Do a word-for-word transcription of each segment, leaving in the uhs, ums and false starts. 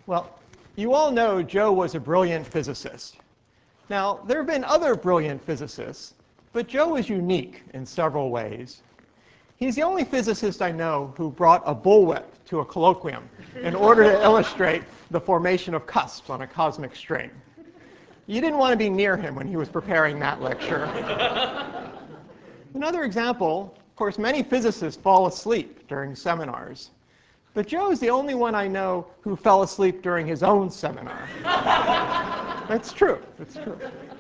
Well, you all know Joe was a brilliant physicist. Now, there have been other brilliant physicists, but Joe was unique in several ways. He's the only physicist I know who brought a bullwhip to a colloquium in order to illustrate the formation of cusps on a cosmic string. You didn't want to be near him when he was preparing that lecture. Another example, of course, many physicists fall asleep during seminars. But Joe is the only one I know who fell asleep during his own seminar. That's true. That's true.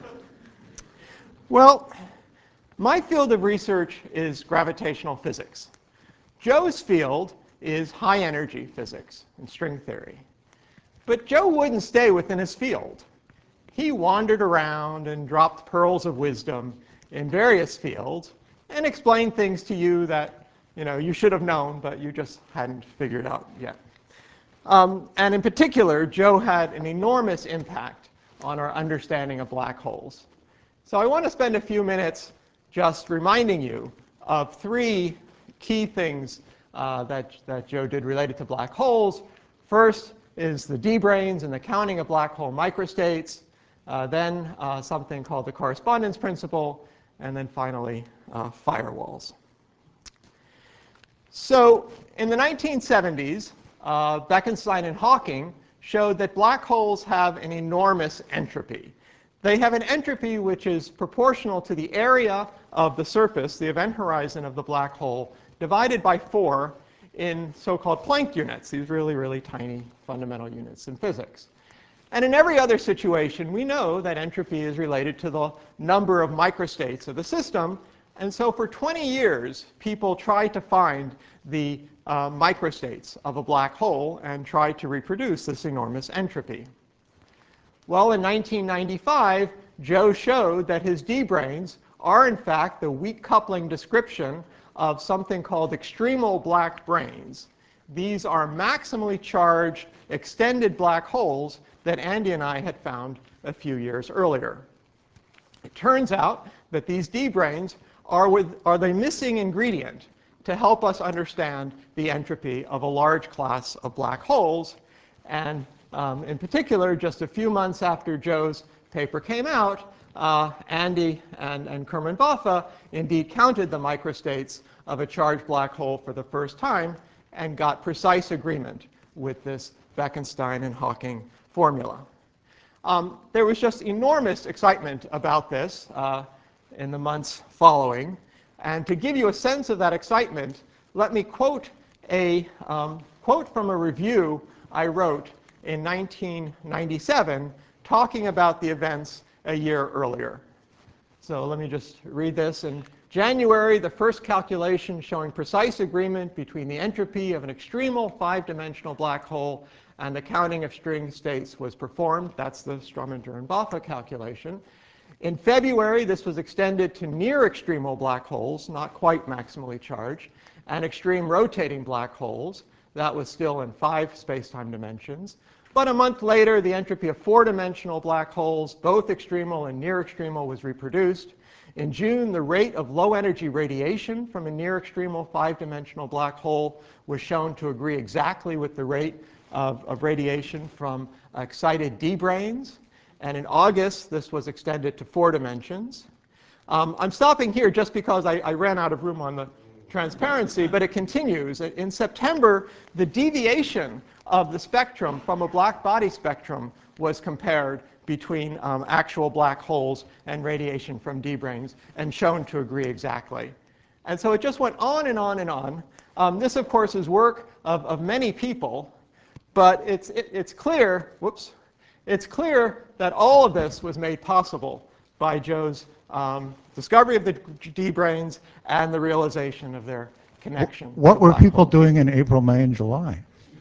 Well, my field of research is gravitational physics. Joe's field is high-energy physics and string theory. But Joe wouldn't stay within his field. He wandered around and dropped pearls of wisdom in various fields and explained things to you that you know, you should have known, but you just hadn't figured out yet. Um, and in particular, Joe had an enormous impact on our understanding of black holes. So I want to spend a few minutes just reminding you of three key things uh, that, that Joe did related to black holes. First is the D-branes and the counting of black hole microstates. Uh, then uh, something called the correspondence principle. And then finally, uh, firewalls. So in the nineteen seventies, uh, Bekenstein and Hawking showed that black holes have an enormous entropy. They have an entropy which is proportional to the area of the surface, the event horizon of the black hole, divided by four in so-called Planck units, these really, really tiny fundamental units in physics. And in every other situation, we know that entropy is related to the number of microstates of the system. And so for twenty years, people tried to find the uh, microstates of a black hole and tried to reproduce this enormous entropy. Well, in nineteen ninety-five, Joe showed that his D-branes are, in fact, the weak coupling description of something called extremal black branes. These are maximally charged, extended black holes that Andy and I had found a few years earlier. It turns out that these D-branes are, with, are the missing ingredient to help us understand the entropy of a large class of black holes. And um, in particular, just a few months after Joe's paper came out, uh, Andy and, and Kerman Baffa indeed counted the microstates of a charged black hole for the first time and got precise agreement with this Bekenstein and Hawking formula. Um, there was just enormous excitement about this uh, in the months following. And to give you a sense of that excitement, let me quote a um, quote from a review I wrote in nineteen ninety-seven talking about the events a year earlier. So let me just read this. In January, the first calculation showing precise agreement between the entropy of an extremal five-dimensional black hole and the counting of string states was performed. That's the Strominger and Baffa calculation. In February, this was extended to near extremal black holes, not quite maximally charged, and extreme rotating black holes. That was still in five space-time dimensions. But a month later, the entropy of four-dimensional black holes, both extremal and near extremal, was reproduced. In June, the rate of low-energy radiation from a near extremal five-dimensional black hole was shown to agree exactly with the rate of, of radiation from excited D-branes. And in August, this was extended to four dimensions. Um, I'm stopping here just because I, I ran out of room on the transparency, but it continues. In September, the deviation of the spectrum from a black body spectrum was compared between um, actual black holes and radiation from D-branes and shown to agree exactly. And so it just went on and on and on. Um, this, of course, is work of, of many people, but it's, it, it's clear, whoops, it's clear that all of this was made possible by Joe's um, discovery of the D-branes and the realization of their connection. What were people doing in April, May, and July?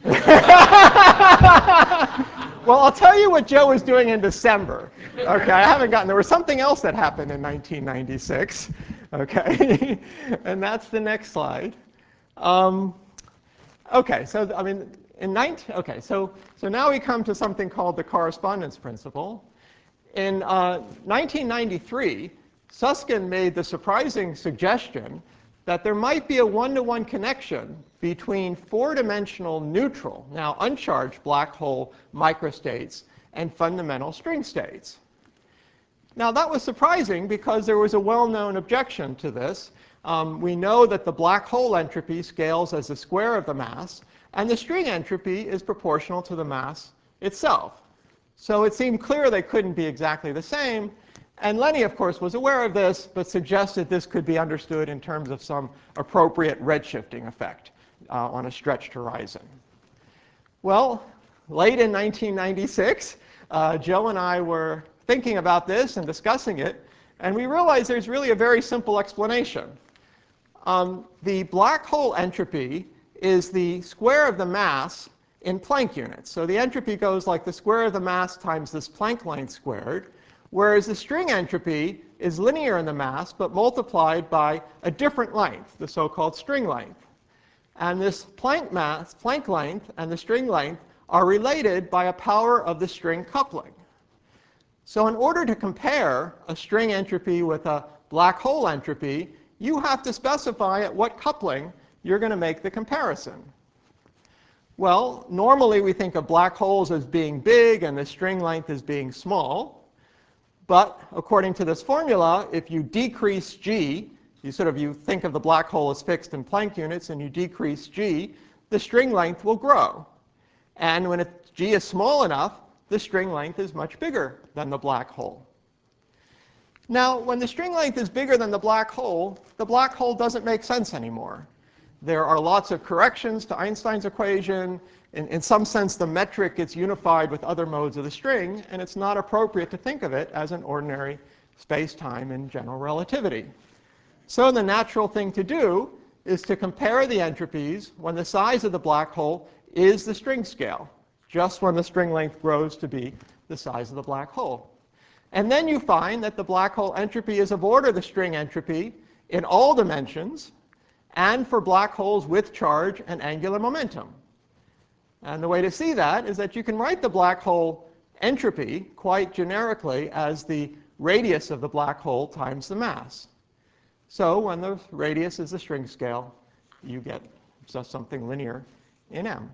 Well, I'll tell you what Joe was doing in December. Okay, I haven't gotten, there was something else that happened in nineteen ninety-six. Okay, and that's the next slide. Um, okay, so I mean, in nineteen, okay, so so now we come to something called the correspondence principle. In uh, nineteen ninety-three, Susskind made the surprising suggestion that there might be a one-to-one connection between four-dimensional neutral, now uncharged black hole microstates and fundamental string states. Now that was surprising because there was a well-known objection to this. Um, we know that the black hole entropy scales as the square of the mass, and the string entropy is proportional to the mass itself. So it seemed clear they couldn't be exactly the same. And Lenny, of course, was aware of this, but suggested this could be understood in terms of some appropriate redshifting effect uh, on a stretched horizon. Well, late in nineteen ninety-six, uh, Joe and I were thinking about this and discussing it, and we realized there's really a very simple explanation. Um, the black hole entropy is the square of the mass in Planck units. So the entropy goes like the square of the mass times this Planck length squared, whereas the string entropy is linear in the mass, but multiplied by a different length, the so-called string length. And this Planck mass, Planck length and the string length are related by a power of the string coupling. So in order to compare a string entropy with a black hole entropy, you have to specify at what coupling you're going to make the comparison. Well, normally we think of black holes as being big and the string length as being small. But according to this formula, if you decrease g, you sort of you think of the black hole as fixed in Planck units, and you decrease g, the string length will grow. And when it, g is small enough, the string length is much bigger than the black hole. Now, when the string length is bigger than the black hole, the black hole doesn't make sense anymore. There are lots of corrections to Einstein's equation. In, in some sense, the metric gets unified with other modes of the string, and it's not appropriate to think of it as an ordinary space-time in general relativity. So the natural thing to do is to compare the entropies when the size of the black hole is the string scale, just when the string length grows to be the size of the black hole. And then you find that the black hole entropy is of order the string entropy in all dimensions, and for black holes with charge and angular momentum. And the way to see that is that you can write the black hole entropy quite generically as the radius of the black hole times the mass. So when the radius is the string scale, you get just something linear in M.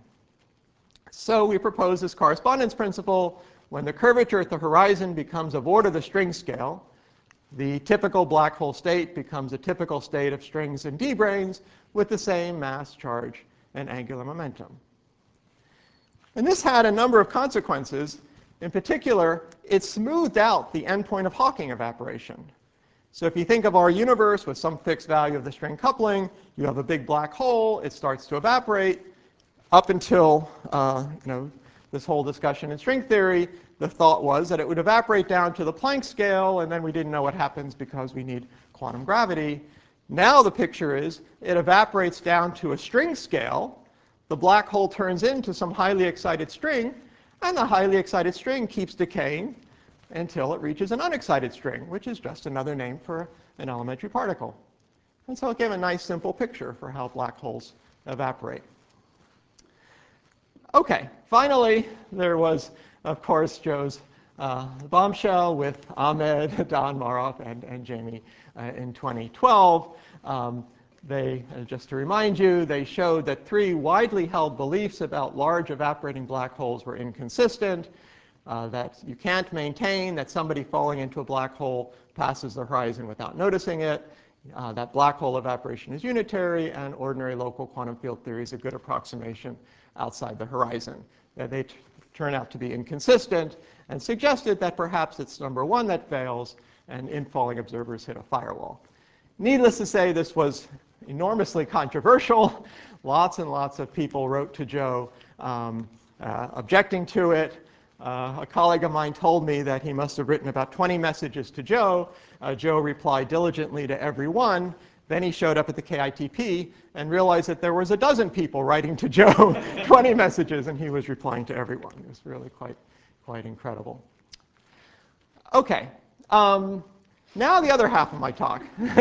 So we propose this correspondence principle. When the curvature at the horizon becomes of order the string scale, the typical black hole state becomes a typical state of strings and d-branes with the same mass, charge, and angular momentum. And this had a number of consequences. In particular, it smoothed out the endpoint of Hawking evaporation. So if you think of our universe with some fixed value of the string coupling, you have a big black hole, it starts to evaporate. Up until uh, you know, this whole discussion in string theory, the thought was that it would evaporate down to the Planck scale, and then we didn't know what happens because we need quantum gravity. Now the picture is it evaporates down to a string scale, the black hole turns into some highly excited string, and the highly excited string keeps decaying until it reaches an unexcited string, which is just another name for an elementary particle. And so it gave a nice simple picture for how black holes evaporate. Okay, finally, there was, of course, Joe's uh, bombshell with Ahmed, Don Maroff, and, and Jamie uh, in twenty twelve. Um, they, uh, just to remind you, they showed that three widely held beliefs about large evaporating black holes were inconsistent, uh, that you can't maintain that somebody falling into a black hole passes the horizon without noticing it, uh, that black hole evaporation is unitary, and ordinary local quantum field theory is a good approximation outside the horizon. Uh, they t- turn out to be inconsistent and suggested that perhaps it's number one that fails and infalling observers hit a firewall. Needless to say, this was enormously controversial. Lots and lots of people wrote to Joe um, uh, objecting to it. Uh, a colleague of mine told me that he must have written about twenty messages to Joe. Uh, Joe replied diligently to every one. Then he showed up at the K I T P and realized that there was a dozen people writing to Joe twenty messages, and he was replying to everyone. It was really quite, quite incredible. Okay, um, now the other half of my talk.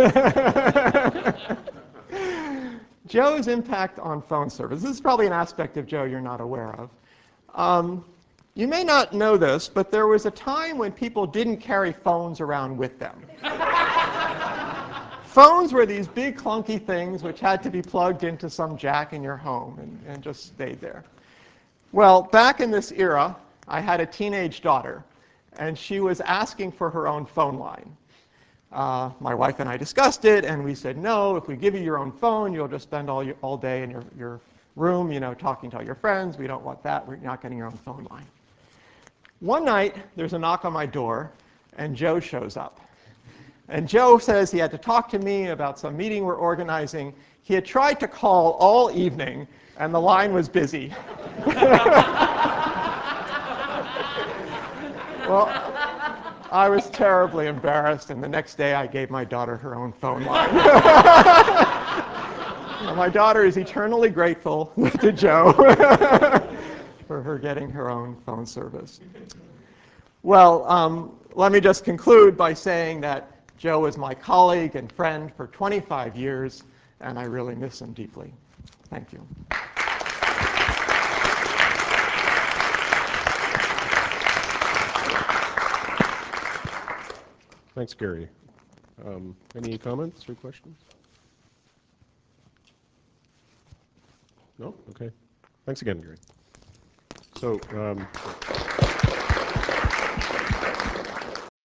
Joe's impact on phone service. This is probably an aspect of Joe you're not aware of. Um, you may not know this, but there was a time when people didn't carry phones around with them. phones were these big clunky things which had to be plugged into some jack in your home and, and just stayed there. Well, back in this era, I had a teenage daughter, and she was asking for her own phone line. Uh, my wife and I discussed it, and we said, no, if we give you your own phone, you'll just spend all, your, all day in your, your room, you know, talking to all your friends. We don't want that. We're not getting your own phone line. One night, there's a knock on my door, and Joe shows up. And Joe says he had to talk to me about some meeting we're organizing. He had tried to call all evening, and the line was busy. Well, I was terribly embarrassed, and the next day I gave my daughter her own phone line. Well, my daughter is eternally grateful to Joe for her getting her own phone service. Well, um, let me just conclude by saying that Joe was my colleague and friend for twenty-five years, and I really miss him deeply. Thank you. Thanks, Gary. Um, any comments or questions? No? Okay. Thanks again, Gary. So, um,